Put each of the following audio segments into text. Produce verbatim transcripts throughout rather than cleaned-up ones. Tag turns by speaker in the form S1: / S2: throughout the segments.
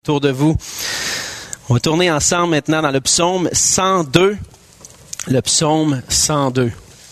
S1: autour de vous. On va tourner ensemble maintenant dans le psaume cent deux. Le psaume cent deux.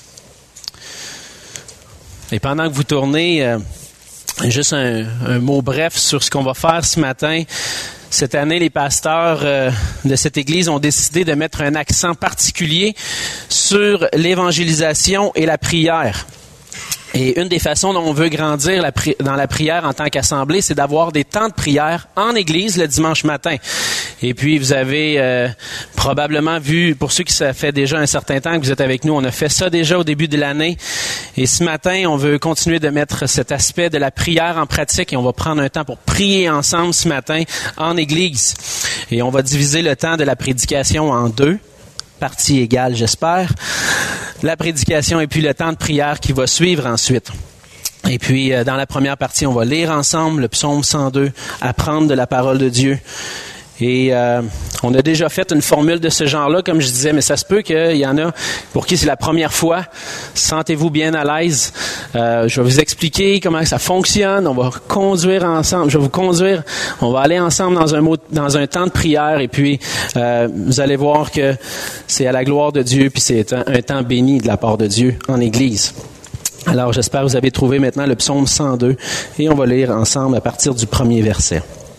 S1: Et pendant que vous tournez, euh, juste un, un mot bref sur ce qu'on va faire ce matin. Cette année, les pasteurs euh, de cette église ont décidé de mettre un accent particulier sur l'évangélisation et la prière. Et une des façons dont on veut grandir la pri- dans la prière en tant qu'assemblée, c'est d'avoir des temps de prière en église le dimanche matin. Et puis, vous avez euh, probablement vu, pour ceux qui ça fait déjà un certain temps que vous êtes avec nous, on a fait ça déjà au début de l'année. Et ce matin, on veut continuer de mettre cet aspect de la prière en pratique et on va prendre un temps pour prier ensemble ce matin en église. Et on va diviser le temps de la prédication en deux. Partie égale, j'espère, la prédication et puis le temps de prière qui va suivre ensuite. Et puis, euh, dans la première partie, on va lire ensemble le psaume cent deux, apprendre de la parole de Dieu. Et euh, on a déjà fait une formule de ce genre-là, comme je disais, mais ça se peut qu'il y en a pour qui c'est la première fois. Sentez-vous bien à l'aise. Euh, je vais vous expliquer comment ça fonctionne. On va conduire ensemble. Je vais vous conduire. On va aller ensemble dans un mot, dans un temps de prière. Et puis, euh, vous allez voir que c'est à la gloire de Dieu. Puis c'est un, un temps béni de la part de Dieu en Église. Alors, j'espère que vous avez trouvé maintenant le psaume cent deux. Et on va lire ensemble à partir du premier verset.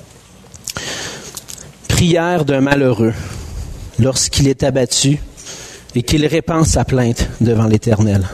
S1: Prière d'un malheureux, lorsqu'il est abattu et qu'il répand sa plainte devant l'Éternel.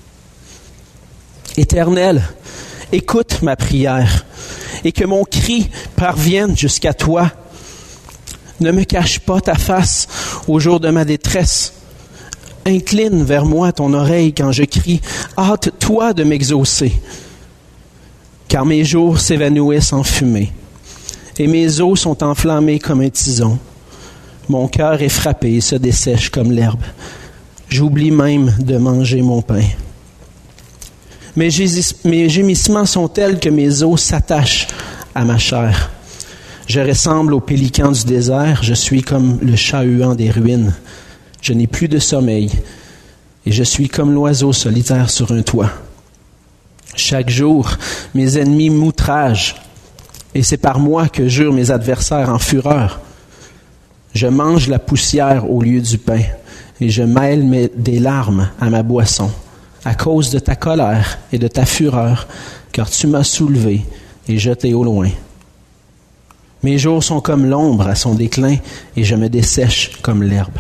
S1: Éternel, écoute ma prière et que mon cri parvienne jusqu'à toi. Ne me cache pas ta face au jour de ma détresse. Incline vers moi ton oreille quand je crie. Hâte-toi de m'exaucer, car mes jours s'évanouissent en fumée. Et mes os sont enflammés comme un tison. Mon cœur est frappé et se dessèche comme l'herbe. J'oublie même de manger mon pain. Mes, gés- mes gémissements sont tels que mes os s'attachent à ma chair. Je ressemble au pélican du désert. Je suis comme le chat-huant des ruines. Je n'ai plus de sommeil. Et je suis comme l'oiseau solitaire sur un toit. Chaque jour, mes ennemis m'outragent. Et c'est par moi que jurent mes adversaires en fureur. Je mange la poussière au lieu du pain, et je mêle mes, des larmes à ma boisson, à cause de ta colère et de ta fureur, car tu m'as soulevé et jeté au loin. Mes jours sont comme l'ombre à son déclin, et je me dessèche comme l'herbe.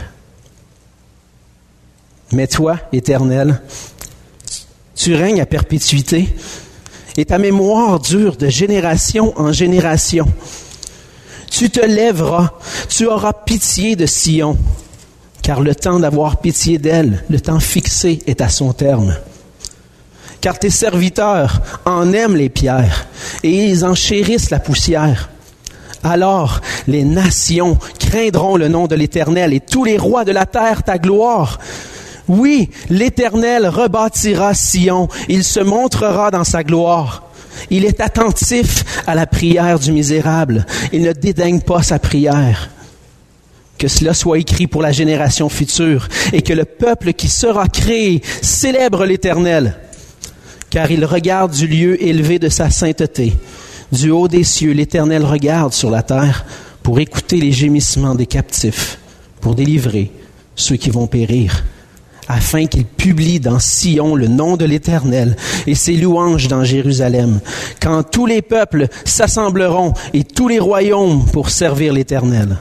S1: Mais toi, Éternel, tu règnes à perpétuité, et ta mémoire dure de génération en génération. Tu te lèveras, tu auras pitié de Sion, car le temps d'avoir pitié d'elle, le temps fixé est à son terme. Car tes serviteurs en aiment les pierres, et ils en chérissent la poussière. Alors les nations craindront le nom de l'Éternel, et tous les rois de la terre ta gloire. Oui, l'Éternel rebâtira Sion, il se montrera dans sa gloire. Il est attentif à la prière du misérable, il ne dédaigne pas sa prière. Que cela soit écrit pour la génération future, et que le peuple qui sera créé célèbre l'Éternel, car il regarde du lieu élevé de sa sainteté. Du haut des cieux, l'Éternel regarde sur la terre pour écouter les gémissements des captifs, pour délivrer ceux qui vont périr, afin qu'il publie dans Sion le nom de l'Éternel et ses louanges dans Jérusalem, quand tous les peuples s'assembleront et tous les royaumes pour servir l'Éternel.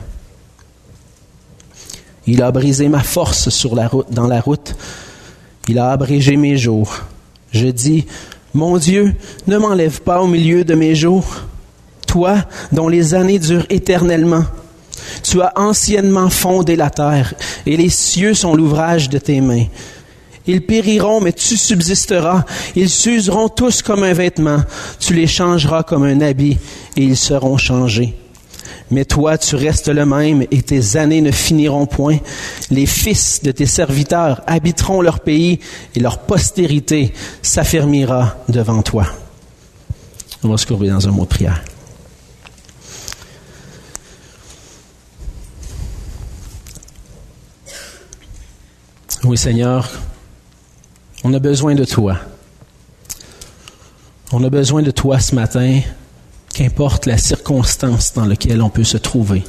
S1: Il a brisé ma force sur la route, dans la route, il a abrégé mes jours. Je dis, mon Dieu, ne m'enlève pas au milieu de mes jours, toi dont les années durent éternellement. Tu as anciennement fondé la terre, et les cieux sont l'ouvrage de tes mains. Ils périront, mais tu subsisteras. Ils s'useront tous comme un vêtement. Tu les changeras comme un habit, et ils seront changés. Mais toi, tu restes le même, et tes années ne finiront point. Les fils de tes serviteurs habiteront leur pays, et leur postérité s'affermira devant toi. On va se courber dans un mot de prière. Oui, Seigneur, on a besoin de toi. On a besoin de toi ce matin qu'importe la circonstance dans laquelle on peut se trouver.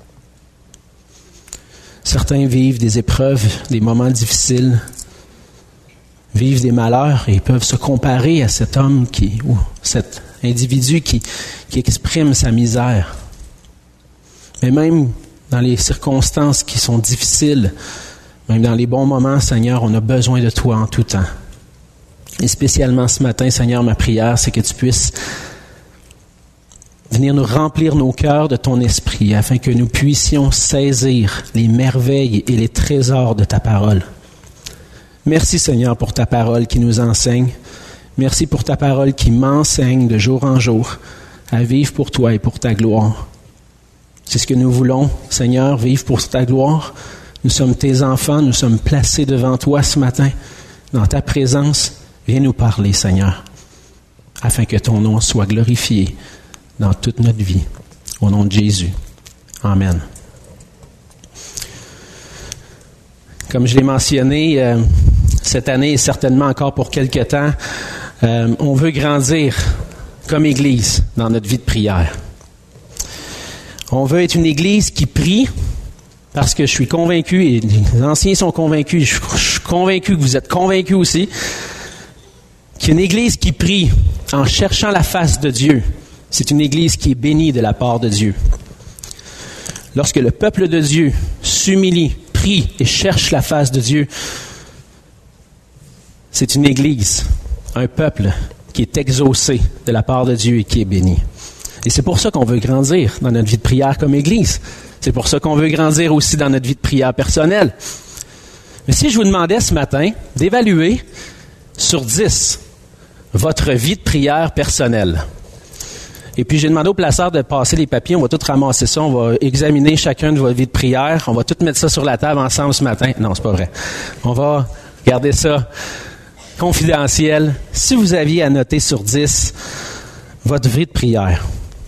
S1: Certains vivent des épreuves, des moments difficiles, vivent des malheurs et peuvent se comparer à cet homme qui, ou cet individu qui, qui exprime sa misère. Mais même dans les circonstances qui sont difficiles, même dans les bons moments, Seigneur, on a besoin de toi en tout temps. Et spécialement ce matin, Seigneur, ma prière, c'est que tu puisses venir nous remplir nos cœurs de ton esprit afin que nous puissions saisir les merveilles et les trésors de ta parole. Merci, Seigneur, pour ta parole qui nous enseigne. Merci pour ta parole qui m'enseigne de jour en jour à vivre pour toi et pour ta gloire. C'est ce que nous voulons, Seigneur, vivre pour ta gloire. Nous sommes tes enfants, nous sommes placés devant toi ce matin, dans ta présence. Viens nous parler, Seigneur, afin que ton nom soit glorifié dans toute notre vie. Au nom de Jésus. Amen. Comme je l'ai mentionné, euh, cette année et certainement encore pour quelque temps, euh, on veut grandir comme Église dans notre vie de prière. On veut être une Église qui prie parce que je suis convaincu, et les anciens sont convaincus, je, je suis convaincu que vous êtes convaincus aussi, qu'une Église qui prie en cherchant la face de Dieu, c'est une Église qui est bénie de la part de Dieu. Lorsque le peuple de Dieu s'humilie, prie et cherche la face de Dieu, c'est une Église, un peuple qui est exaucé de la part de Dieu et qui est béni. Et c'est pour ça qu'on veut grandir dans notre vie de prière comme Église. C'est pour ça qu'on veut grandir aussi dans notre vie de prière personnelle. Mais si je vous demandais ce matin d'évaluer sur dix votre vie de prière personnelle, et puis j'ai demandé au placeur de passer les papiers, on va tout ramasser ça, on va examiner chacun de votre vie de prière, on va tout mettre ça sur la table ensemble ce matin. Non, c'est pas vrai. On va garder ça confidentiel. Si vous aviez à noter sur dix votre vie de prière,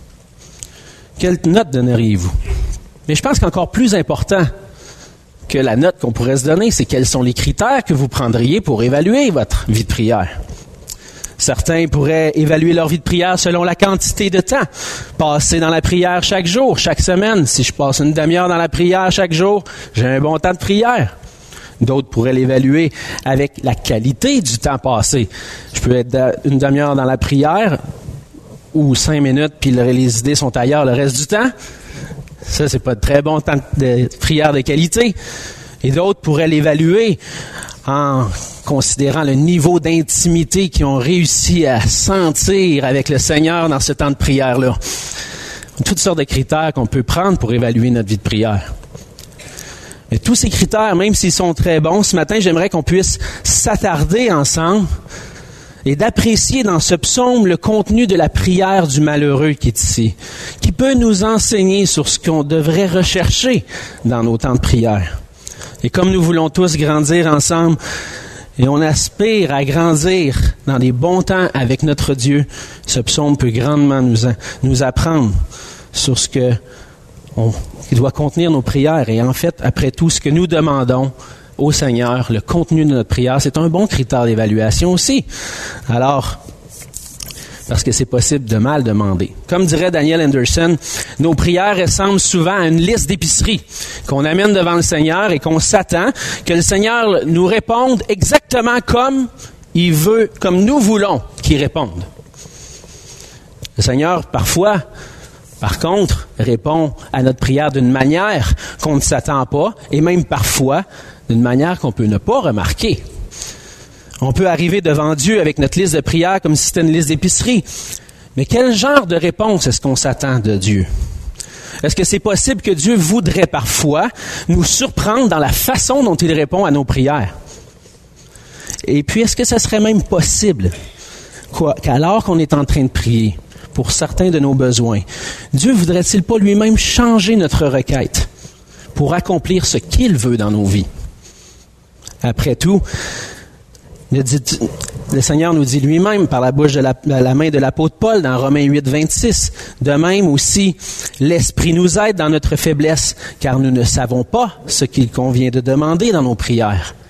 S1: quelle note donneriez-vous? Mais je pense qu'encore plus important que la note qu'on pourrait se donner, c'est quels sont les critères que vous prendriez pour évaluer votre vie de prière. Certains pourraient évaluer leur vie de prière selon la quantité de temps passé dans la prière chaque jour, chaque semaine. Si je passe une demi-heure dans la prière chaque jour, j'ai un bon temps de prière. D'autres pourraient l'évaluer avec la qualité du temps passé. Je peux être une demi-heure dans la prière ou cinq minutes, puis les idées sont ailleurs le reste du temps. Ça, c'est pas de très bon temps de prière de qualité. Et d'autres pourraient l'évaluer en considérant le niveau d'intimité qu'ils ont réussi à sentir avec le Seigneur dans ce temps de prière-là. Toutes sortes de critères qu'on peut prendre pour évaluer notre vie de prière. Mais tous ces critères, même s'ils sont très bons, ce matin, j'aimerais qu'on puisse s'attarder ensemble et d'apprécier dans ce psaume le contenu de la prière du malheureux qui est ici, qui peut nous enseigner sur ce qu'on devrait rechercher dans nos temps de prière. Et comme nous voulons tous grandir ensemble, et on aspire à grandir dans des bons temps avec notre Dieu, ce psaume peut grandement nous, nous apprendre sur ce que on, qui doit contenir nos prières. Et en fait, après tout, ce que nous demandons au Seigneur, le contenu de notre prière, c'est un bon critère d'évaluation aussi. Alors, parce que c'est possible de mal demander. Comme dirait Daniel Anderson, nos prières ressemblent souvent à une liste d'épicerie qu'on amène devant le Seigneur et qu'on s'attend que le Seigneur nous réponde exactement comme il veut, comme nous voulons qu'il réponde. Le Seigneur, parfois, par contre, répond à notre prière d'une manière qu'on ne s'attend pas et même parfois d'une manière qu'on peut ne pas remarquer. On peut arriver devant Dieu avec notre liste de prières comme si c'était une liste d'épicerie. Mais quel genre de réponse est-ce qu'on s'attend de Dieu? Est-ce que c'est possible que Dieu voudrait parfois nous surprendre dans la façon dont il répond à nos prières? Et puis, est-ce que ça serait même possible quoi, qu'alors qu'on est en train de prier pour certains de nos besoins, Dieu voudrait-il pas lui-même changer notre requête pour accomplir ce qu'il veut dans nos vies? Après tout, le, dit, le Seigneur nous dit lui-même par la bouche de la, la main de l'apôtre Paul dans Romains huit, vingt-six, de même aussi, l'Esprit nous aide dans notre faiblesse, car nous ne savons pas ce qu'il convient de demander dans nos prières.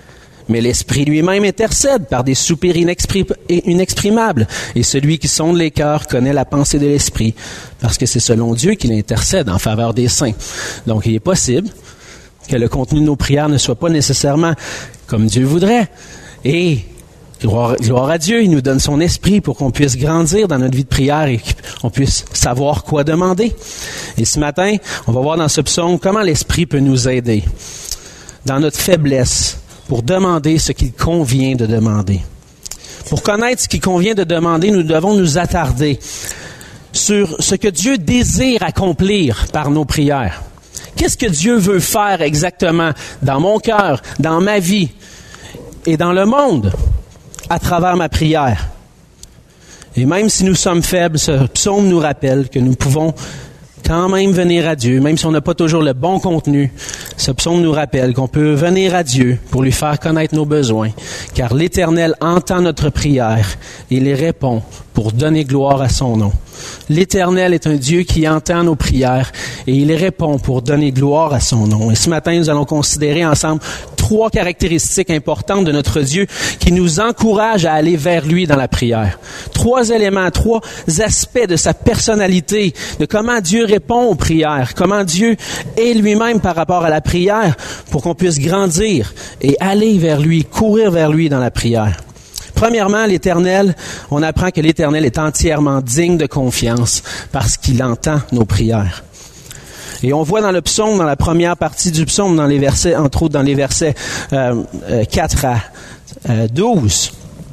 S1: mais l'Esprit lui-même intercède par des soupirs inexpri- inexprimables. Et celui qui sonde les cœurs connaît la pensée de l'Esprit, parce que c'est selon Dieu qu'il intercède en faveur des saints. Donc, il est possible que le contenu de nos prières ne soit pas nécessairement comme Dieu voudrait. Et gloire, gloire à Dieu, il nous donne son esprit pour qu'on puisse grandir dans notre vie de prière et qu'on puisse savoir quoi demander. Et ce matin, on va voir dans ce psaume comment l'Esprit peut nous aider dans notre faiblesse pour demander ce qu'il convient de demander. Pour connaître ce qu'il convient de demander, nous devons nous attarder sur ce que Dieu désire accomplir par nos prières. Qu'est-ce que Dieu veut faire exactement dans mon cœur, dans ma vie et dans le monde à travers ma prière? Et même si nous sommes faibles, ce psaume nous rappelle que nous pouvons quand même venir à Dieu, même si on n'a pas toujours le bon contenu. Ce psaume nous rappelle qu'on peut venir à Dieu pour lui faire connaître nos besoins, car l'Éternel entend notre prière et les répond pour donner gloire à son nom. L'Éternel est un Dieu qui entend nos prières et il répond pour donner gloire à son nom. Et ce matin, nous allons considérer ensemble trois caractéristiques importantes de notre Dieu qui nous encouragent à aller vers lui dans la prière. Trois éléments, trois aspects de sa personnalité, de comment Dieu répond aux prières, comment Dieu est lui-même par rapport à la prière pour qu'on puisse grandir et aller vers lui, courir vers lui dans la prière. Premièrement, l'Éternel, on apprend que l'Éternel est entièrement digne de confiance parce qu'il entend nos prières. Et on voit dans le psaume, dans la première partie du psaume, dans les versets, entre autres dans les versets euh, euh, quatre à douze,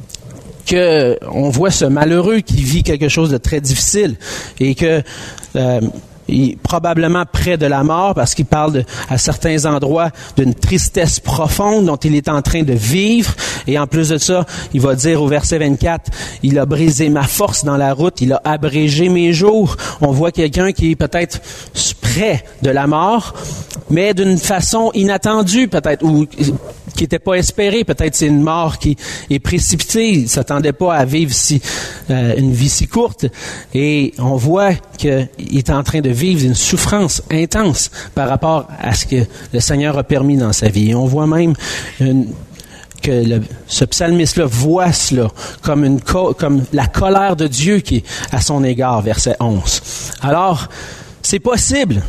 S1: que on voit ce malheureux qui vit quelque chose de très difficile et que euh, il est probablement près de la mort parce qu'il parle de, à certains endroits d'une tristesse profonde dont il est en train de vivre. Et en plus de ça, il va dire au verset vingt-quatre, « Il a brisé ma force dans la route, il a abrégé mes jours. » On voit quelqu'un qui est peut-être près de la mort, mais d'une façon inattendue peut-être, ou qui n'était pas espérée. Peut-être c'est une mort qui est précipitée. Il ne s'attendait pas à vivre si, euh, une vie si courte. Et on voit qu'il est en train de vivre une souffrance intense par rapport à ce que le Seigneur a permis dans sa vie. Et on voit même une, que le, ce psalmiste-là voit cela comme, une, comme la colère de Dieu qui est à son égard, verset onze. Alors, c'est possible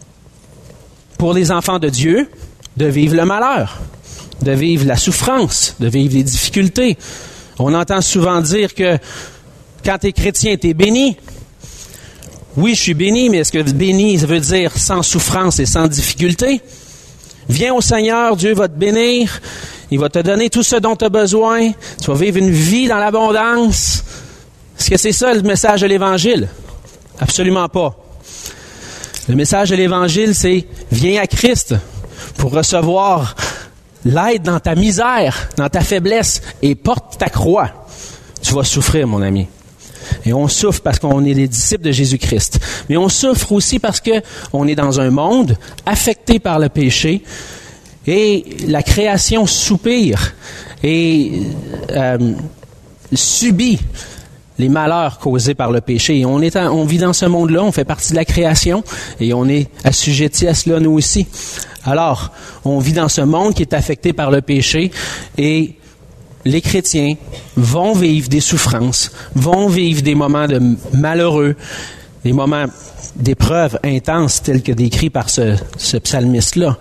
S1: pour les enfants de Dieu de vivre le malheur, de vivre la souffrance, de vivre les difficultés. On entend souvent dire que quand tu es chrétien, tu es béni. Oui, je suis béni, mais est-ce que béni, ça veut dire sans souffrance et sans difficulté? Viens au Seigneur, Dieu va te bénir, il va te donner tout ce dont tu as besoin, tu vas vivre une vie dans l'abondance. Est-ce que c'est ça le message de l'Évangile? Absolument pas. Le message de l'Évangile, c'est « Viens à Christ pour recevoir l'aide dans ta misère, dans ta faiblesse, et porte ta croix. Tu vas souffrir, mon ami. » Et on souffre parce qu'on est des disciples de Jésus-Christ. Mais on souffre aussi parce qu'on est dans un monde affecté par le péché et la création soupire et euh, subit les malheurs causés par le péché. Et on, est en, on vit dans ce monde-là, on fait partie de la création et on est assujettis à cela nous aussi. Alors, on vit dans ce monde qui est affecté par le péché et les chrétiens vont vivre des souffrances, vont vivre des moments de malheureux, des moments d'épreuves intenses tels que décrits par ce, ce psalmiste-là.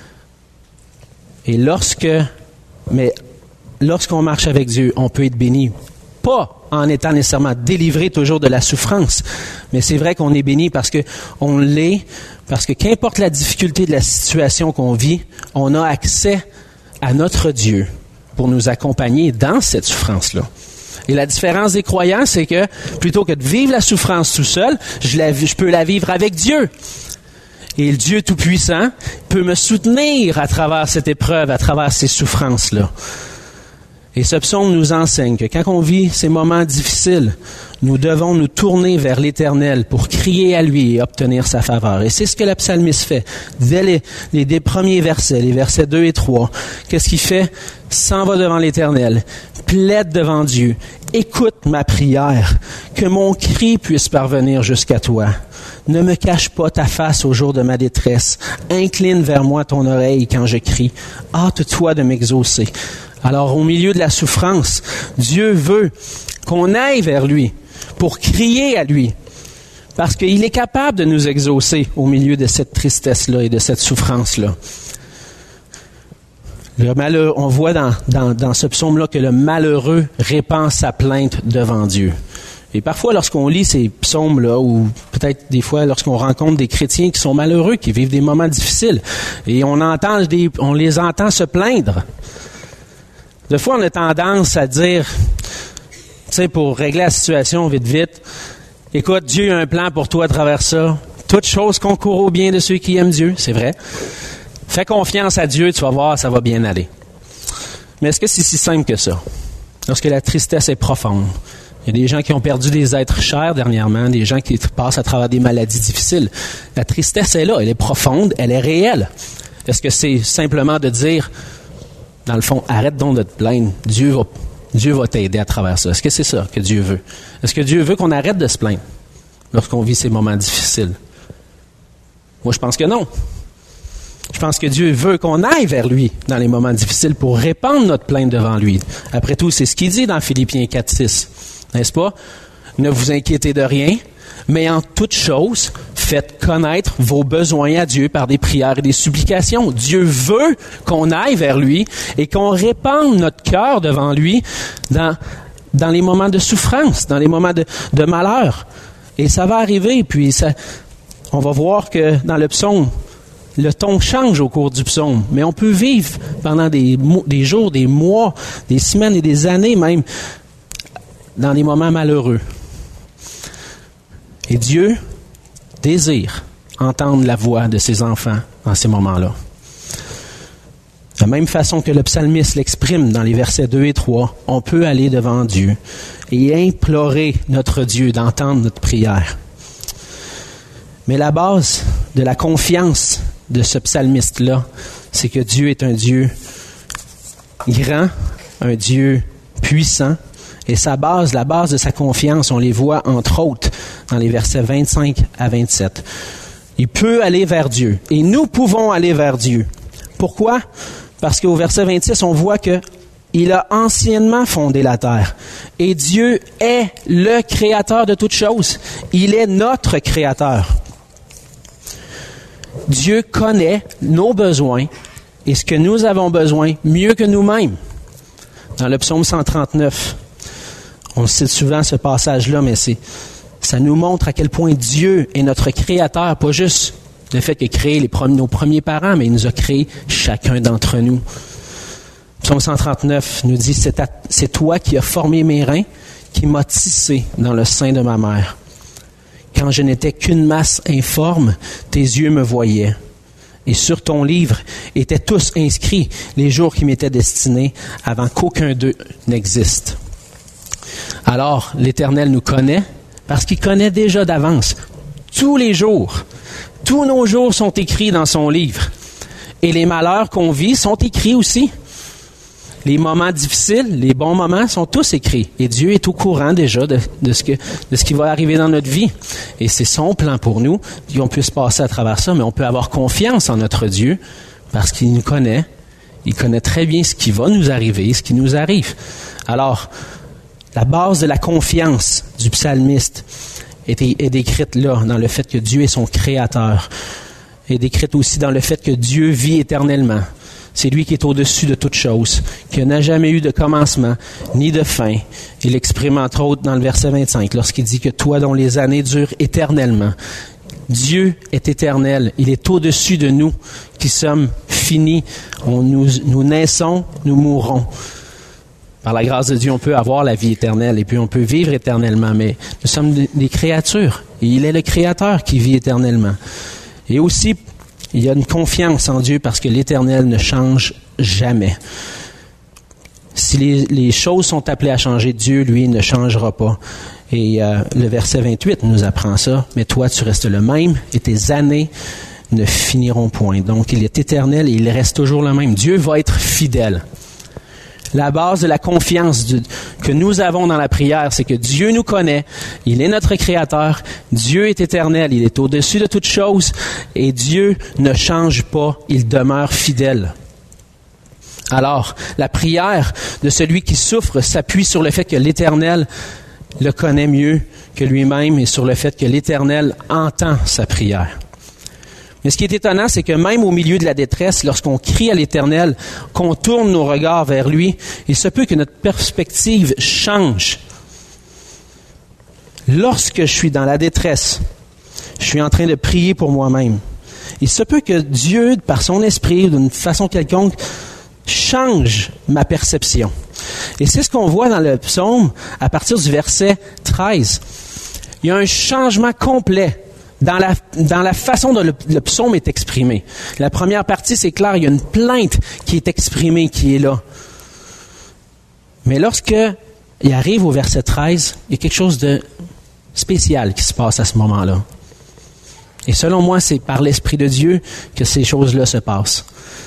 S1: Et lorsque, mais lorsqu'on marche avec Dieu, on peut être béni. Pas en étant nécessairement délivré toujours de la souffrance, mais c'est vrai qu'on est béni parce que on l'est, parce que qu'importe la difficulté de la situation qu'on vit, on a accès à notre Dieu pour nous accompagner dans cette souffrance-là. Et la différence des croyants, c'est que plutôt que de vivre la souffrance tout seul, je, la, je peux la vivre avec Dieu. Et le Dieu Tout-Puissant peut me soutenir à travers cette épreuve, à travers ces souffrances-là. Et ce psaume nous enseigne que quand on vit ces moments difficiles, nous devons nous tourner vers l'Éternel pour crier à lui et obtenir sa faveur. Et c'est ce que le psalmiste fait. Dès les, les, les premiers versets, les versets deux et trois, qu'est-ce qu'il fait? S'en va devant l'Éternel, plaide devant Dieu, écoute ma prière, que mon cri puisse parvenir jusqu'à toi. Ne me cache pas ta face au jour de ma détresse. Incline vers moi ton oreille quand je crie. Hâte-toi de m'exaucer. Alors, au milieu de la souffrance, Dieu veut qu'on aille vers lui pour crier à lui, parce qu'il est capable de nous exaucer au milieu de cette tristesse-là et de cette souffrance-là. Le malheur, on voit dans, dans, dans ce psaume-là que le malheureux répand sa plainte devant Dieu. Et parfois, lorsqu'on lit ces psaumes-là, ou peut-être des fois lorsqu'on rencontre des chrétiens qui sont malheureux, qui vivent des moments difficiles, et on entend des, on les entend se plaindre. Des fois, on a tendance à dire, tu sais, pour régler la situation vite, vite, écoute, Dieu a un plan pour toi à travers ça. Toute chose concourt au bien de ceux qui aiment Dieu, c'est vrai. Fais confiance à Dieu, tu vas voir, ça va bien aller. Mais est-ce que c'est si simple que ça? Lorsque la tristesse est profonde, il y a des gens qui ont perdu des êtres chers dernièrement, des gens qui passent à travers des maladies difficiles. La tristesse est là, elle est profonde, elle est réelle. Est-ce que c'est simplement de dire, dans le fond, arrête donc de te plaindre, Dieu va, Dieu va t'aider à travers ça? Est-ce que c'est ça que Dieu veut? Est-ce que Dieu veut qu'on arrête de se plaindre lorsqu'on vit ces moments difficiles? Moi, je pense que non. Je pense que Dieu veut qu'on aille vers lui dans les moments difficiles pour répandre notre plainte devant lui. Après tout, c'est ce qu'il dit dans Philippiens quatre six. N'est-ce pas? Ne vous inquiétez de rien, mais en toute chose, faites connaître vos besoins à Dieu par des prières et des supplications. Dieu veut qu'on aille vers lui et qu'on répande notre cœur devant lui dans, dans les moments de souffrance, dans les moments de, de malheur. Et ça va arriver, puis ça, on va voir que dans le psaume, le ton change au cours du psaume, mais on peut vivre pendant des, des jours, des mois, des semaines et des années même, dans des moments malheureux. Et Dieu désire entendre la voix de ses enfants en ces moments-là. De la même façon que le psalmiste l'exprime dans les versets deux et trois, on peut aller devant Dieu et implorer notre Dieu d'entendre notre prière. Mais la base de la confiance de ce psalmiste-là, c'est que Dieu est un Dieu grand, un Dieu puissant, et sa base, la base de sa confiance, on les voit entre autres dans les versets vingt-cinq à vingt-sept. Il peut aller vers Dieu, et nous pouvons aller vers Dieu. Pourquoi? Parce qu'au verset vingt-six, on voit que il a anciennement fondé la terre. Et Dieu est le créateur de toutes choses. Il est notre créateur. Dieu connaît nos besoins et ce que nous avons besoin mieux que nous-mêmes. Dans le psaume cent trente-neuf, on cite souvent ce passage-là, mais c'est, ça nous montre à quel point Dieu est notre créateur, pas juste le fait qu'il a créé les premiers, nos premiers parents, mais il nous a créé chacun d'entre nous. Psaume cent trente-neuf nous dit, c'est, à, c'est toi qui as formé mes reins, qui m'as tissé dans le sein de ma mère. Quand je n'étais qu'une masse informe, tes yeux me voyaient. Et sur ton livre étaient tous inscrits les jours qui m'étaient destinés avant qu'aucun d'eux n'existe. Alors, l'Éternel nous connaît parce qu'il connaît déjà d'avance tous les jours. Tous nos jours sont écrits dans son livre. Et les malheurs qu'on vit sont écrits aussi. Les moments difficiles, les bons moments sont tous écrits. Et Dieu est au courant déjà de, de, ce, que, de ce qui va arriver dans notre vie. Et c'est son plan pour nous. Puis on peut se passer à travers ça, mais on peut avoir confiance en notre Dieu parce qu'il nous connaît. Il connaît très bien ce qui va nous arriver, ce qui nous arrive. Alors, la base de la confiance du psalmiste est, est décrite là, dans le fait que Dieu est son créateur. Et décrite aussi dans le fait que Dieu vit éternellement. C'est lui qui est au-dessus de toutes choses, qui n'a jamais eu de commencement, ni de fin. Il l'exprime entre autres dans le verset vingt-cinq, lorsqu'il dit que toi dont les années durent éternellement. Dieu est éternel. Il est au-dessus de nous qui sommes finis. On, nous, nous naissons, nous mourrons. Par la grâce de Dieu, on peut avoir la vie éternelle et puis on peut vivre éternellement, mais nous sommes des créatures et il est le Créateur qui vit éternellement. Et aussi, il y a une confiance en Dieu parce que l'Éternel ne change jamais. Si les, les choses sont appelées à changer, Dieu, lui, ne changera pas. Et euh, le verset vingt-huit nous apprend ça. Mais toi, tu restes le même et tes années ne finiront point. Donc, il est éternel et il reste toujours le même. Dieu va être fidèle. La base de la confiance du, que nous avons dans la prière, c'est que Dieu nous connaît, il est notre Créateur, Dieu est éternel, il est au-dessus de toutes choses et Dieu ne change pas, il demeure fidèle. Alors, la prière de celui qui souffre s'appuie sur le fait que l'Éternel le connaît mieux que lui-même et sur le fait que l'Éternel entend sa prière. Mais ce qui est étonnant, c'est que même au milieu de la détresse, lorsqu'on crie à l'Éternel, qu'on tourne nos regards vers lui, il se peut que notre perspective change. Lorsque je suis dans la détresse, je suis en train de prier pour moi-même. Il se peut que Dieu, par son esprit, d'une façon quelconque, change ma perception. Et c'est ce qu'on voit dans le psaume à partir du verset treize. Il y a un changement complet dans la, dans la façon dont le, le psaume est exprimé. La première partie, c'est clair, il y a une plainte qui est exprimée, qui est là. Mais lorsque il arrive au verset treize, il y a quelque chose de spécial qui se passe à ce moment-là. Et selon moi, c'est par l'Esprit de Dieu que ces choses-là se passent.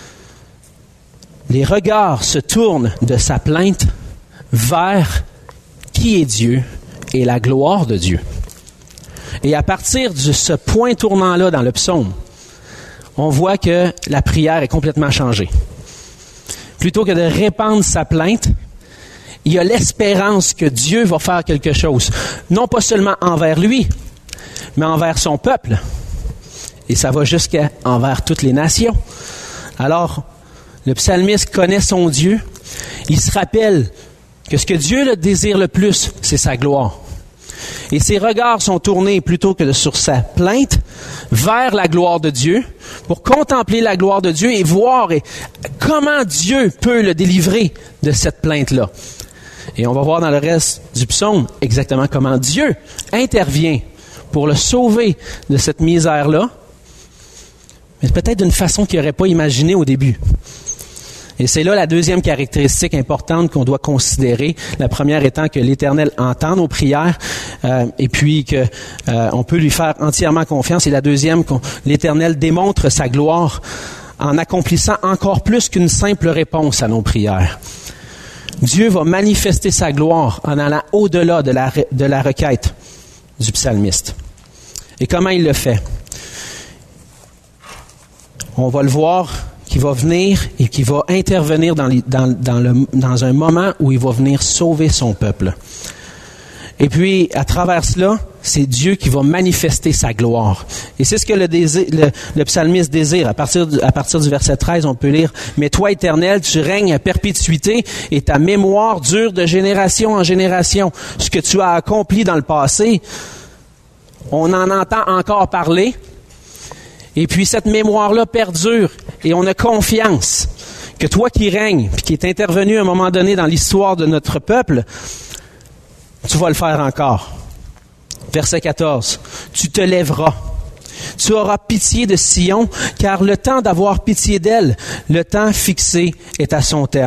S1: Les regards se tournent de sa plainte vers qui est Dieu et la gloire de Dieu. Et à partir de ce point tournant-là dans le psaume, on voit que la prière est complètement changée. Plutôt que de répandre sa plainte, il y a l'espérance que Dieu va faire quelque chose. Non pas seulement envers lui, mais envers son peuple. Et ça va jusqu'à envers toutes les nations. Alors, le psalmiste connaît son Dieu. Il se rappelle que ce que Dieu le désire le plus, c'est sa gloire. Et ses regards sont tournés plutôt que sur sa plainte vers la gloire de Dieu pour contempler la gloire de Dieu et voir comment Dieu peut le délivrer de cette plainte-là. Et on va voir dans le reste du psaume exactement comment Dieu intervient pour le sauver de cette misère-là, mais peut-être d'une façon qu'il n'aurait pas imaginée au début. Et c'est là la deuxième caractéristique importante qu'on doit considérer. La première étant que l'Éternel entend nos prières euh, et puis que euh, on peut lui faire entièrement confiance. Et la deuxième, que l'Éternel démontre sa gloire en accomplissant encore plus qu'une simple réponse à nos prières. Dieu va manifester sa gloire en allant au-delà de la, de la requête du psalmiste. Et comment il le fait? On va le voir qui va venir et qui va intervenir dans, les, dans, dans, le, dans un moment où il va venir sauver son peuple. Et puis, à travers cela, c'est Dieu qui va manifester sa gloire. Et c'est ce que le, désir, le, le psalmiste désire. À partir, du, à partir du verset treize, on peut lire « Mais toi, Éternel, tu règnes à perpétuité et ta mémoire dure de génération en génération. Ce que tu as accompli dans le passé, on en entend encore parler. Et puis cette mémoire-là perdure et on a confiance que toi qui règnes, puis qui est intervenu à un moment donné dans l'histoire de notre peuple, tu vas le faire encore. » Verset quatorze. « Tu te lèveras. Tu auras pitié de Sion, car le temps d'avoir pitié d'elle, le temps fixé est à son terme. »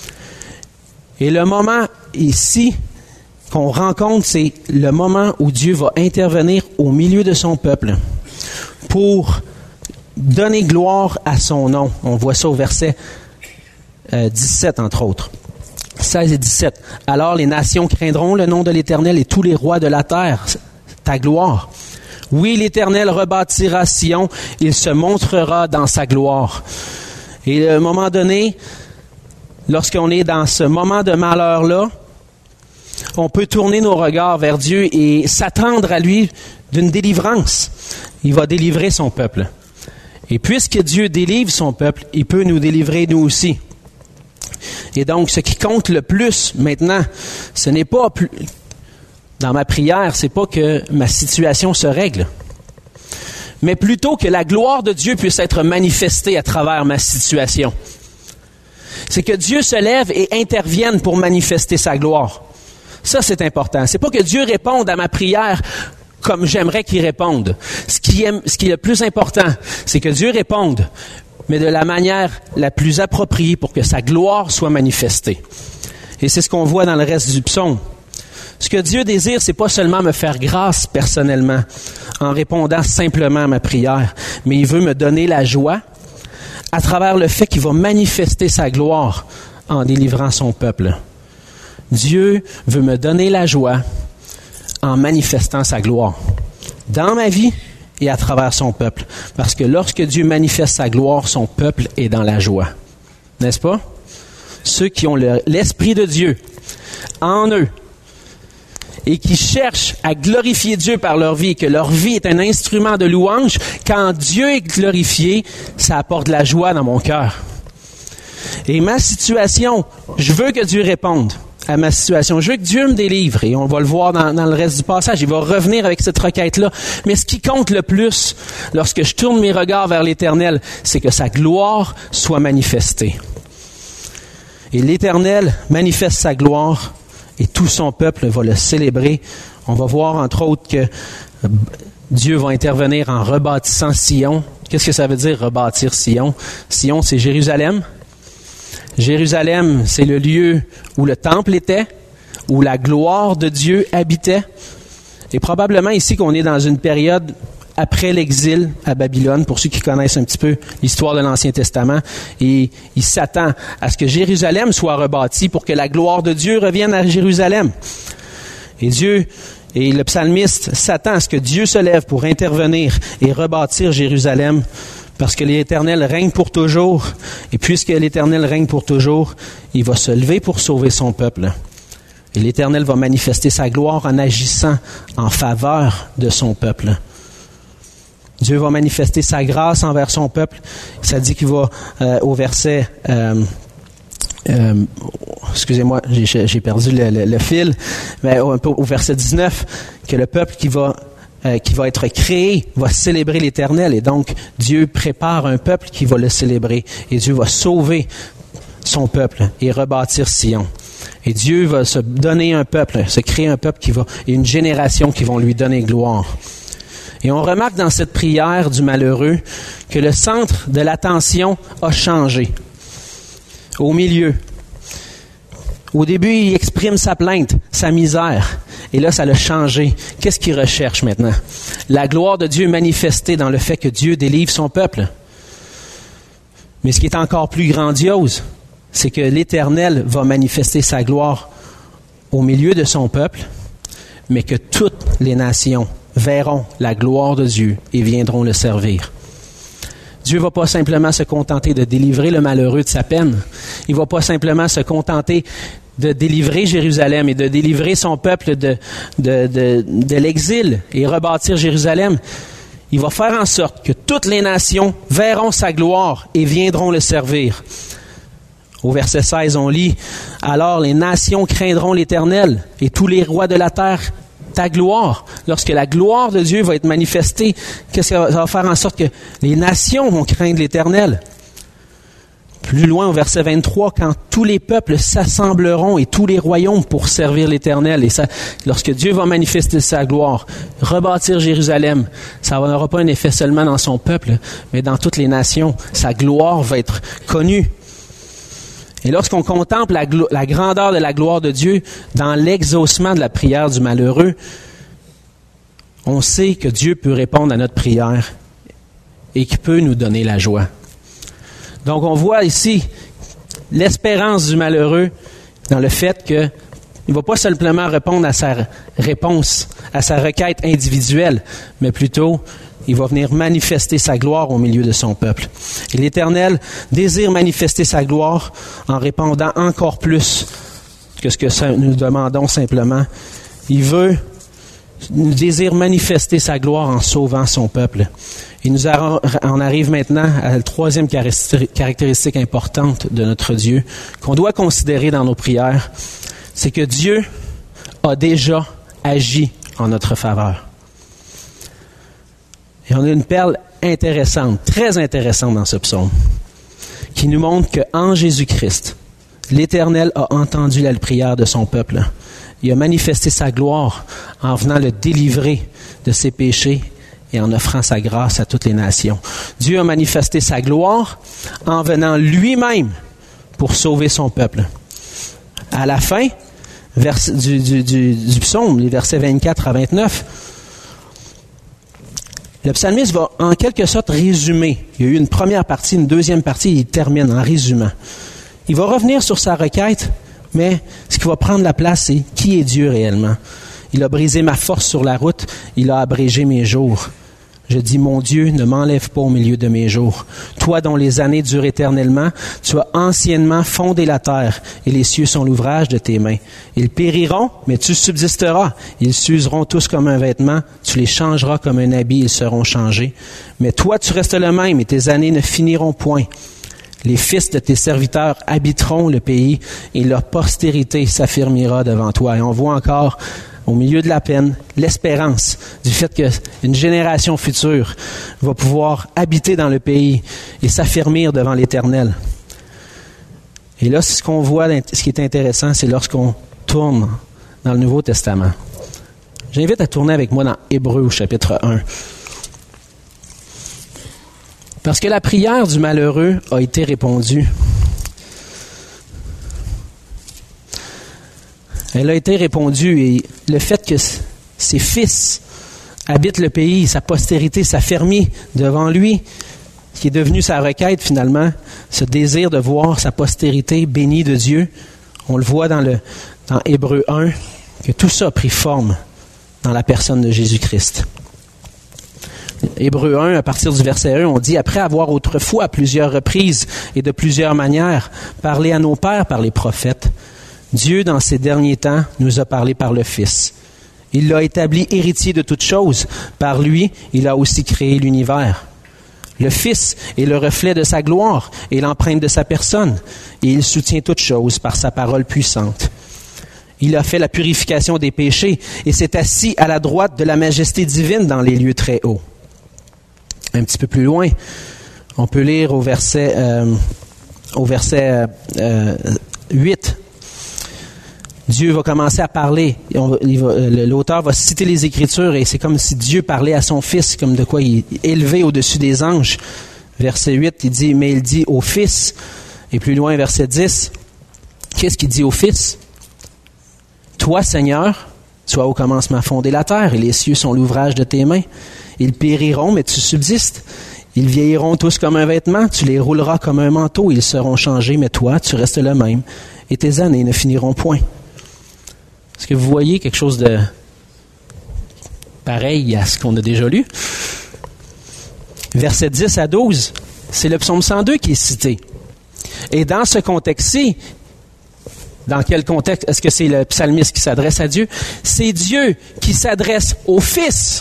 S1: Et le moment ici qu'on rencontre, c'est le moment où Dieu va intervenir au milieu de son peuple pour donner gloire à son nom. On voit ça au verset euh, dix-sept, entre autres. seize et dix-sept. « Alors les nations craindront le nom de l'Éternel et tous les rois de la terre, ta gloire. Oui, l'Éternel rebâtira Sion, il se montrera dans sa gloire. » Et à un moment donné, lorsqu'on est dans ce moment de malheur-là, on peut tourner nos regards vers Dieu et s'attendre à lui d'une délivrance. Il va délivrer son peuple. Et puisque Dieu délivre son peuple, il peut nous délivrer nous aussi. Et donc, ce qui compte le plus maintenant, ce n'est pas plus, dans ma prière, c'est pas que ma situation se règle, mais plutôt que la gloire de Dieu puisse être manifestée à travers ma situation. C'est que Dieu se lève et intervienne pour manifester sa gloire. Ça, c'est important. C'est pas que Dieu réponde à ma prière comme j'aimerais qu'il réponde. Ce qui est, ce qui est le plus important, c'est que Dieu réponde, mais de la manière la plus appropriée pour que sa gloire soit manifestée. Et c'est ce qu'on voit dans le reste du psaume. Ce que Dieu désire, c'est pas seulement me faire grâce personnellement, en répondant simplement à ma prière, mais il veut me donner la joie à travers le fait qu'il va manifester sa gloire en délivrant son peuple. Dieu veut me donner la joie en manifestant sa gloire dans ma vie et à travers son peuple. Parce que lorsque Dieu manifeste sa gloire, son peuple est dans la joie. N'est-ce pas? ceux qui ont le, l'Esprit de Dieu en eux et qui cherchent à glorifier Dieu par leur vie, que leur vie est un instrument de louange, quand Dieu est glorifié, ça apporte de la joie dans mon cœur. Et ma situation, je veux que Dieu réponde à ma situation. Je veux que Dieu me délivre, et on va le voir dans, dans le reste du passage. Il va revenir avec cette requête-là. Mais ce qui compte le plus, lorsque je tourne mes regards vers l'Éternel, c'est que sa gloire soit manifestée. Et l'Éternel manifeste sa gloire, et tout son peuple va le célébrer. On va voir, entre autres, que Dieu va intervenir en rebâtissant Sion. Qu'est-ce que ça veut dire, rebâtir Sion? Sion, c'est Jérusalem. Jérusalem, c'est le lieu où le temple était, où la gloire de Dieu habitait. Et probablement ici qu'on est dans une période après l'exil à Babylone, pour ceux qui connaissent un petit peu l'histoire de l'Ancien Testament. Et il s'attend à ce que Jérusalem soit rebâtie pour que la gloire de Dieu revienne à Jérusalem. Et Dieu, et le psalmiste s'attend à ce que Dieu se lève pour intervenir et rebâtir Jérusalem, parce que l'Éternel règne pour toujours. Et puisque l'Éternel règne pour toujours, il va se lever pour sauver son peuple. Et l'Éternel va manifester sa gloire en agissant en faveur de son peuple. Dieu va manifester sa grâce envers son peuple. Ça dit qu'il va, euh, au verset... Euh, euh, excusez-moi, j'ai, j'ai perdu le, le, le fil. Mais au, au verset dix-neuf, que le peuple qui va... Euh, qui va être créé, va célébrer l'Éternel. Et donc, Dieu prépare un peuple qui va le célébrer. Et Dieu va sauver son peuple et rebâtir Sion. Et Dieu va se donner un peuple, se créer un peuple qui va, et une génération qui vont lui donner gloire. Et on remarque dans cette prière du malheureux que le centre de l'attention a changé. Au milieu. Au début, il exprime sa plainte, sa misère. Et là, ça l'a changé. Qu'est-ce qu'il recherche maintenant? La gloire de Dieu manifestée dans le fait que Dieu délivre son peuple. Mais ce qui est encore plus grandiose, c'est que l'Éternel va manifester sa gloire au milieu de son peuple, mais que toutes les nations verront la gloire de Dieu et viendront le servir. Dieu ne va pas simplement se contenter de délivrer le malheureux de sa peine. Il ne va pas simplement se contenter de délivrer Jérusalem et de délivrer son peuple de, de, de, de l'exil et rebâtir Jérusalem. Il va faire en sorte que toutes les nations verront sa gloire et viendront le servir. Au verset seize, on lit « Alors les nations craindront l'Éternel et tous les rois de la terre ta gloire. » Lorsque la gloire de Dieu va être manifestée, qu'est-ce que ça va faire en sorte que les nations vont craindre l'Éternel? Plus loin, au verset vingt-trois, quand tous les peuples s'assembleront et tous les royaumes pour servir l'Éternel. Et ça, lorsque Dieu va manifester sa gloire, rebâtir Jérusalem, ça n'aura pas un effet seulement dans son peuple, mais dans toutes les nations. Sa gloire va être connue. Et lorsqu'on contemple la, glo- la grandeur de la gloire de Dieu dans l'exaucement de la prière du malheureux, on sait que Dieu peut répondre à notre prière et qu'il peut nous donner la joie. Donc, on voit ici l'espérance du malheureux dans le fait qu'il ne va pas simplement répondre à sa réponse, à sa requête individuelle, mais plutôt, il va venir manifester sa gloire au milieu de son peuple. Et l'Éternel désire manifester sa gloire en répondant encore plus que ce que nous demandons simplement. Il veut, il désire manifester sa gloire en sauvant son peuple. Et nous on arrive maintenant à la troisième caractéristique importante de notre Dieu qu'on doit considérer dans nos prières, c'est que Dieu a déjà agi en notre faveur. Et on a une perle intéressante, très intéressante dans ce psaume, qui nous montre qu'en Jésus-Christ, l'Éternel a entendu la prière de son peuple. Il a manifesté sa gloire en venant le délivrer de ses péchés et en offrant sa grâce à toutes les nations. Dieu a manifesté sa gloire en venant lui-même pour sauver son peuple. À la fin vers, du, du, du, du psaume, les versets vingt-quatre à vingt-neuf, le psalmiste va en quelque sorte résumer. Il y a eu une première partie, une deuxième partie, et il termine en résumant. Il va revenir sur sa requête, mais ce qui va prendre la place, c'est qui est Dieu réellement. Il a brisé ma force sur la route, il a abrégé mes jours. Je dis, mon Dieu, ne m'enlève pas au milieu de mes jours. Toi dont les années durent éternellement, tu as anciennement fondé la terre, et les cieux sont l'ouvrage de tes mains. Ils périront, mais tu subsisteras. Ils s'useront tous comme un vêtement, tu les changeras comme un habit, ils seront changés. Mais toi, tu restes le même, et tes années ne finiront point. Les fils de tes serviteurs habiteront le pays, et leur postérité s'affirmera devant toi. Et on voit encore, au milieu de la peine, l'espérance du fait qu'une génération future va pouvoir habiter dans le pays et s'affermir devant l'Éternel. Et là, ce qu'on voit, ce qui est intéressant, c'est lorsqu'on tourne dans le Nouveau Testament. J'invite à tourner avec moi dans Hébreux au chapitre un. Parce que la prière du malheureux a été répondue. Elle a été répondue et le fait que ses fils habitent le pays, sa postérité s'affermit devant lui, qui est devenu sa requête finalement, ce désir de voir sa postérité bénie de Dieu, on le voit dans, le, dans Hébreux un, que tout ça a pris forme dans la personne de Jésus-Christ. Hébreux un, à partir du verset un, on dit « Après avoir autrefois à plusieurs reprises et de plusieurs manières parlé à nos pères par les prophètes, Dieu, dans ces derniers temps, nous a parlé par le Fils. Il l'a établi héritier de toutes choses. Par lui, il a aussi créé l'univers. Le Fils est le reflet de sa gloire et l'empreinte de sa personne, et il soutient toutes choses par sa parole puissante. Il a fait la purification des péchés et s'est assis à la droite de la majesté divine dans les lieux très hauts. » Un petit peu plus loin, on peut lire au verset, euh, au verset euh, huit. Dieu va commencer à parler. On, il va, l'auteur va citer les Écritures et c'est comme si Dieu parlait à son Fils, comme de quoi il est élevé au-dessus des anges. Verset huit, il dit, mais il dit au Fils. Et plus loin, verset dix, qu'est-ce qu'il dit au Fils? Toi, Seigneur, tu as au commencement fondé la terre et les cieux sont l'ouvrage de tes mains. Ils périront, mais tu subsistes. Ils vieilliront tous comme un vêtement, tu les rouleras comme un manteau, ils seront changés, mais toi, tu restes le même. Et tes années ne finiront point. Est-ce que vous voyez quelque chose de pareil à ce qu'on a déjà lu? Versets dix à douze, c'est le psaume cent deux qui est cité. Et dans ce contexte-ci, dans quel contexte est-ce que c'est le psalmiste qui s'adresse à Dieu? C'est Dieu qui s'adresse au Fils.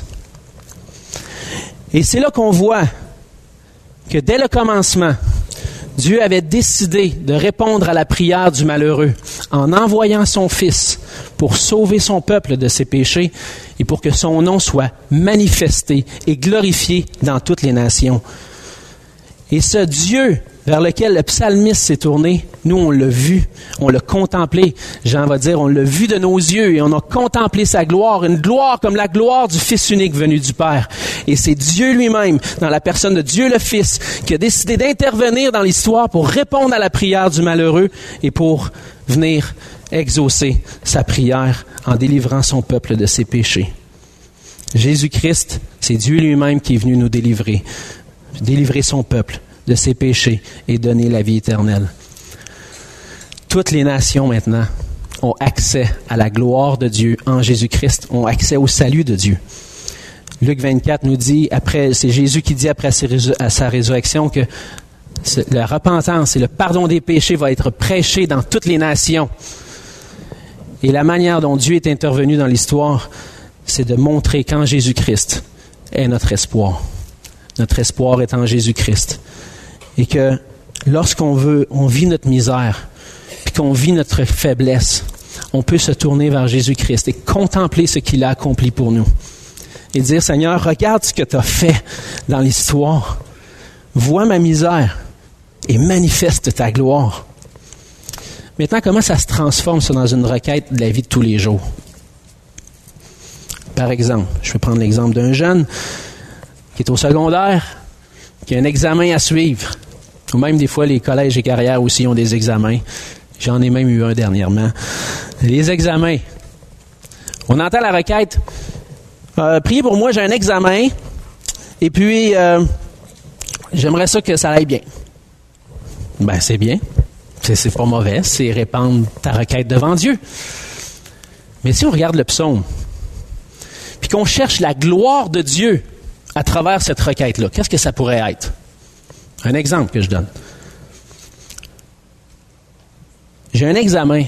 S1: Et c'est là qu'on voit que dès le commencement, Dieu avait décidé de répondre à la prière du malheureux en envoyant son Fils pour sauver son peuple de ses péchés et pour que son nom soit manifesté et glorifié dans toutes les nations. Et ce Dieu vers lequel le psalmiste s'est tourné, nous on l'a vu, on l'a contemplé. Jean va dire, on l'a vu de nos yeux et on a contemplé sa gloire, une gloire comme la gloire du Fils unique venu du Père. Et c'est Dieu lui-même, dans la personne de Dieu le Fils, qui a décidé d'intervenir dans l'histoire pour répondre à la prière du malheureux et pour venir exaucer sa prière en délivrant son peuple de ses péchés. Jésus-Christ, c'est Dieu lui-même qui est venu nous délivrer, délivrer son peuple de ses péchés et donner la vie éternelle. Toutes les nations maintenant ont accès à la gloire de Dieu en Jésus-Christ, ont accès au salut de Dieu. Luc vingt-quatre nous dit, après, c'est Jésus qui dit après à sa résurrection que la repentance et le pardon des péchés va être prêché dans toutes les nations. Et la manière dont Dieu est intervenu dans l'histoire, c'est de montrer qu'en Jésus-Christ est notre espoir. Notre espoir est en Jésus-Christ. Et que lorsqu'on veut, on vit notre misère, puis qu'on vit notre faiblesse, on peut se tourner vers Jésus-Christ et contempler ce qu'il a accompli pour nous. Et dire, Seigneur, regarde ce que tu as fait dans l'histoire. Vois ma misère et manifeste ta gloire. Maintenant, comment ça se transforme ça dans une requête de la vie de tous les jours? Par exemple, je vais prendre l'exemple d'un jeune qui est au secondaire, qui a un examen à suivre. Ou même des fois, les collèges et carrières aussi ont des examens. J'en ai même eu un dernièrement. Les examens. On entend la requête. Euh, priez pour moi, j'ai un examen. Et puis, euh, j'aimerais ça que ça aille bien. Ben, c'est bien. C'est, c'est pas mauvais. C'est répandre ta requête devant Dieu. Mais si on regarde le psaume, puis qu'on cherche la gloire de Dieu à travers cette requête-là? Qu'est-ce que ça pourrait être? Un exemple que je donne. J'ai un examen.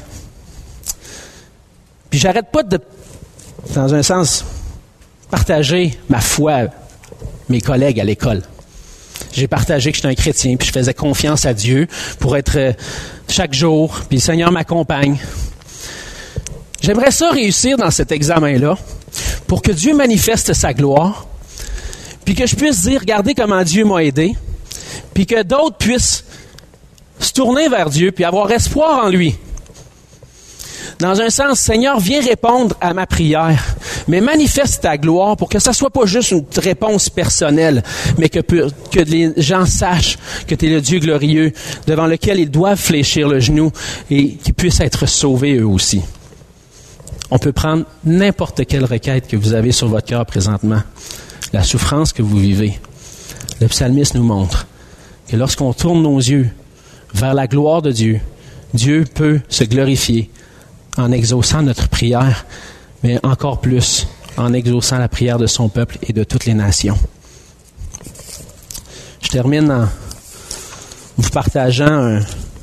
S1: Puis j'arrête pas de, dans un sens, partager ma foi à mes collègues à l'école. J'ai partagé que j'étais un chrétien, puis je faisais confiance à Dieu pour être euh, chaque jour, puis le Seigneur m'accompagne. J'aimerais ça réussir dans cet examen-là pour que Dieu manifeste sa gloire, puis que je puisse dire, regardez comment Dieu m'a aidé, puis que d'autres puissent se tourner vers Dieu, puis avoir espoir en lui. Dans un sens, Seigneur, viens répondre à ma prière, mais manifeste ta gloire pour que ça soit pas juste une réponse personnelle, mais que, que les gens sachent que tu es le Dieu glorieux devant lequel ils doivent fléchir le genou et qu'ils puissent être sauvés eux aussi. On peut prendre n'importe quelle requête que vous avez sur votre cœur présentement, la souffrance que vous vivez. Le psalmiste nous montre que lorsqu'on tourne nos yeux vers la gloire de Dieu, Dieu peut se glorifier en exaucant notre prière, mais encore plus en exaucant la prière de son peuple et de toutes les nations. Je termine en vous partageant un,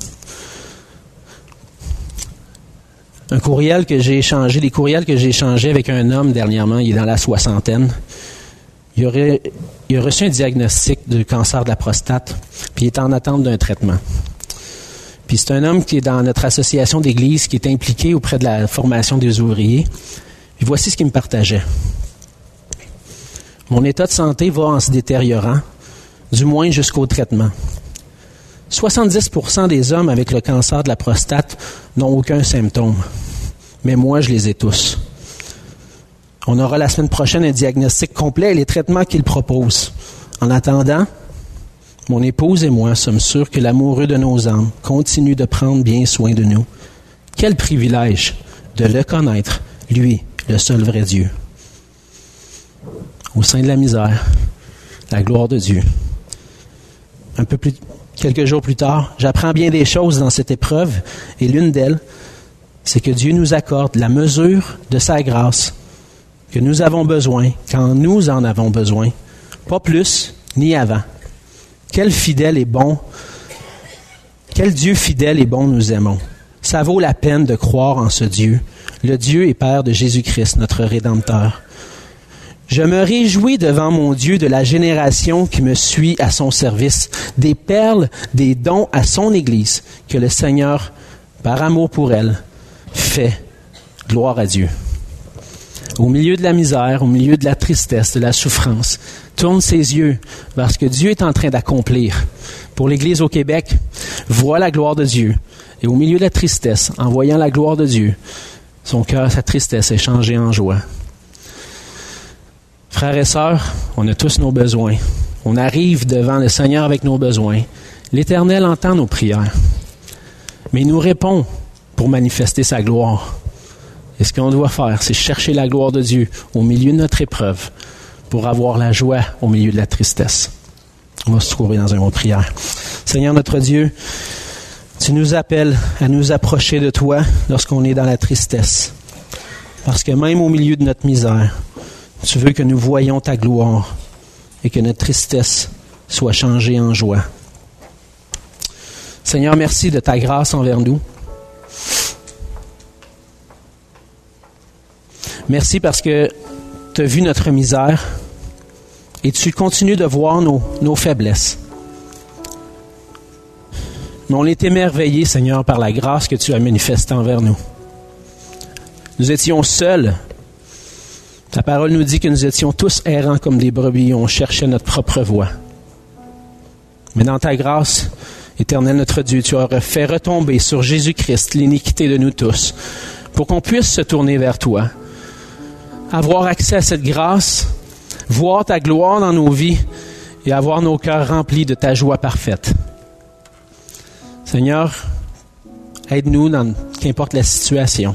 S1: un courriel que j'ai échangé, des courriels que j'ai échangés avec un homme dernièrement, il est dans la soixantaine. Il, aurait, il a reçu un diagnostic de cancer de la prostate, puis il est en attente d'un traitement. Puis c'est un homme qui est dans notre association d'église, qui est impliqué auprès de la formation des ouvriers. Puis voici ce qu'il me partageait. Mon état de santé va en se détériorant, du moins jusqu'au traitement. soixante-dix pour cent des hommes avec le cancer de la prostate n'ont aucun symptôme. Mais moi, je les ai tous. On aura la semaine prochaine un diagnostic complet et les traitements qu'il propose. En attendant, mon épouse et moi sommes sûrs que l'amoureux de nos âmes continue de prendre bien soin de nous. Quel privilège de le connaître, lui, le seul vrai Dieu. Au sein de la misère, la gloire de Dieu. Un peu plus, quelques jours plus tard, j'apprends bien des choses dans cette épreuve, et l'une d'elles, c'est que Dieu nous accorde la mesure de sa grâce que nous avons besoin quand nous en avons besoin, pas plus ni avant. Quel fidèle et bon, quel Dieu fidèle et bon nous aimons. Ça vaut la peine de croire en ce Dieu, le Dieu et Père de Jésus-Christ, notre Rédempteur. Je me réjouis devant mon Dieu de la génération qui me suit à son service, des perles, des dons à son Église, que le Seigneur, par amour pour elle, fait. Gloire à Dieu. Au milieu de la misère, au milieu de la tristesse, de la souffrance, tourne ses yeux vers ce que Dieu est en train d'accomplir. Pour l'Église au Québec, voit la gloire de Dieu. Et au milieu de la tristesse, en voyant la gloire de Dieu, son cœur, sa tristesse est changée en joie. Frères et sœurs, on a tous nos besoins. On arrive devant le Seigneur avec nos besoins. L'Éternel entend nos prières. Mais il nous répond pour manifester sa gloire. Et ce qu'on doit faire, c'est chercher la gloire de Dieu au milieu de notre épreuve pour avoir la joie au milieu de la tristesse. On va se trouver dans un mot de prière. Seigneur notre Dieu, tu nous appelles à nous approcher de toi lorsqu'on est dans la tristesse. Parce que même au milieu de notre misère, tu veux que nous voyions ta gloire et que notre tristesse soit changée en joie. Seigneur, merci de ta grâce envers nous. Merci parce que tu as vu notre misère et tu continues de voir nos, nos faiblesses. Mais on est émerveillés, Seigneur, par la grâce que tu as manifestée envers nous. Nous étions seuls. Ta parole nous dit que nous étions tous errants comme des brebis. On cherchait notre propre voie. Mais dans ta grâce, Éternel notre Dieu, tu as fait retomber sur Jésus-Christ l'iniquité de nous tous pour qu'on puisse se tourner vers toi, avoir accès à cette grâce, voir ta gloire dans nos vies et avoir nos cœurs remplis de ta joie parfaite. Seigneur, aide-nous dans qu'importe la situation,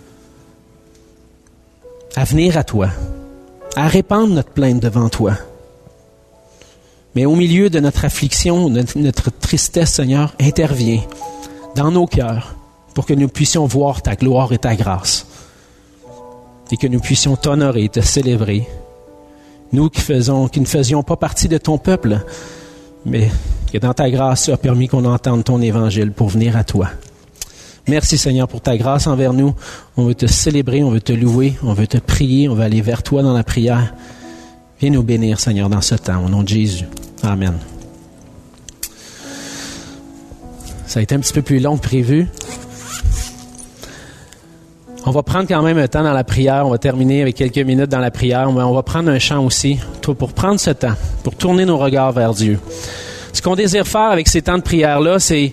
S1: à venir à toi, à répandre notre plainte devant toi. Mais au milieu de notre affliction, de notre tristesse, Seigneur, interviens dans nos cœurs pour que nous puissions voir ta gloire et ta grâce et que nous puissions t'honorer, te célébrer, nous qui, faisons, qui ne faisions pas partie de ton peuple, mais que dans ta grâce, tu as permis qu'on entende ton évangile pour venir à toi. Merci Seigneur pour ta grâce envers nous. On veut te célébrer, on veut te louer, on veut te prier, on veut aller vers toi dans la prière. Viens nous bénir Seigneur dans ce temps, au nom de Jésus. Amen. Ça a été un petit peu plus long que prévu. On va prendre quand même un temps dans la prière. On va terminer avec quelques minutes dans la prière. Mais on va prendre un chant aussi pour prendre ce temps, pour tourner nos regards vers Dieu. Ce qu'on désire faire avec ces temps de prière-là, c'est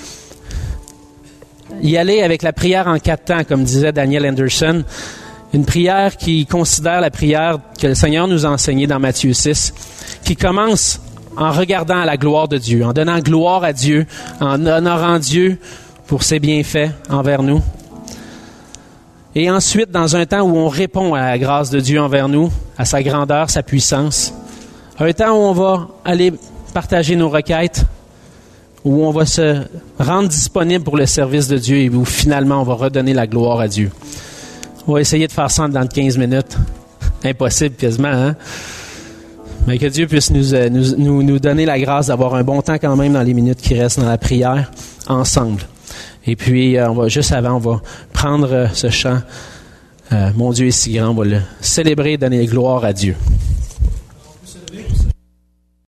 S1: y aller avec la prière en quatre temps, comme disait Daniel Anderson. Une prière qui considère la prière que le Seigneur nous a enseignée dans Matthieu six, qui commence en regardant à la gloire de Dieu, en donnant gloire à Dieu, en honorant Dieu pour ses bienfaits envers nous. Et ensuite, dans un temps où on répond à la grâce de Dieu envers nous, à sa grandeur, sa puissance, un temps où on va aller partager nos requêtes, où on va se rendre disponible pour le service de Dieu et où finalement on va redonner la gloire à Dieu. On va essayer de faire ça dans quinze minutes. Impossible quasiment, hein? Mais que Dieu puisse nous, nous, nous, nous donner la grâce d'avoir un bon temps quand même dans les minutes qui restent dans la prière ensemble. Et puis, euh, on va juste avant, on va prendre euh, ce chant. Euh, Mon Dieu est si grand, on va le célébrer et donner gloire à Dieu.